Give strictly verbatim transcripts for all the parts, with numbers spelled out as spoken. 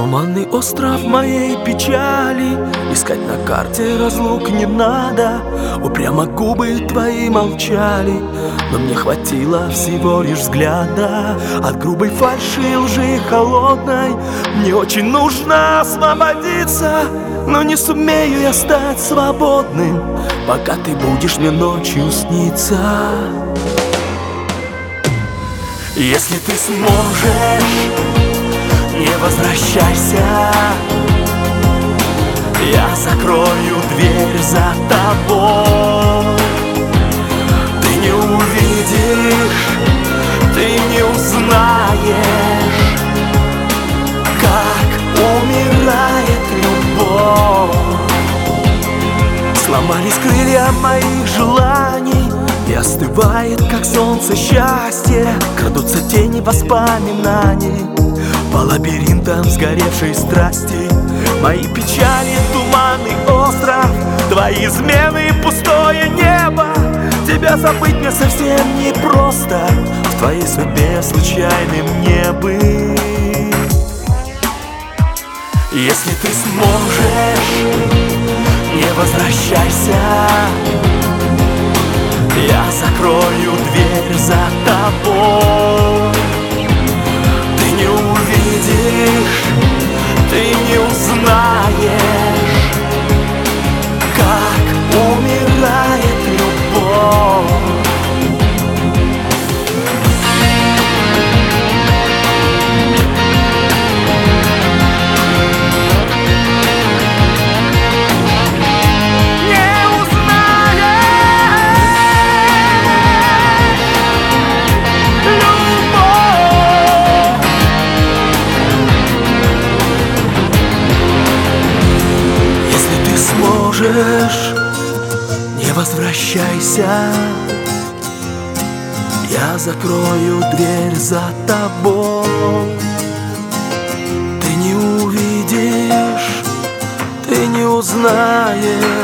Туманный остров моей печали, искать на карте разлук не надо. Упрямо губы твои молчали, но мне хватило всего лишь взгляда. От грубой фальши лжи холодной мне очень нужно освободиться, но не сумею я стать свободным, пока ты будешь мне ночью сниться. Если ты сможешь, не возвращайся, я закрою дверь за тобой. Ты не увидишь, ты не узнаешь, как умирает любовь. Сломались крылья моих желаний, и остывает, как солнце, счастье. Крадутся тени воспоминаний по лабиринтам сгоревшей страсти. Мои печали, туманный остров, твои измены, пустое небо. Тебя забыть мне совсем непросто, в твоей судьбе случайным не быть. Если ты сможешь, не возвращайся, я закрою дверь за тобой. Ты не увидишь, ты не узнаешь, как умирает любовь. Сможешь, не возвращайся, я закрою дверь за тобой. Ты не увидишь, ты не узнаешь,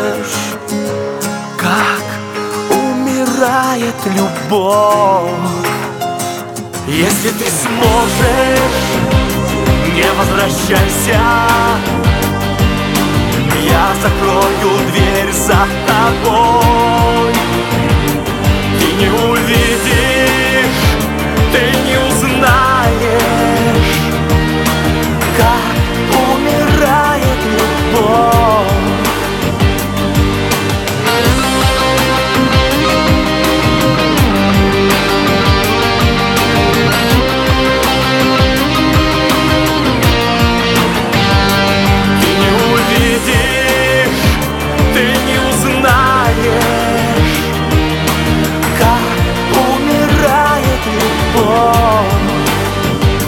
как умирает любовь. Если ты сможешь, не возвращайся, я закрою дверь за тобой. Ты не увидишь, ты не узнаешь, как умирает любовь.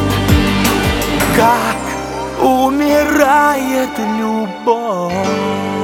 Как умирает любовь.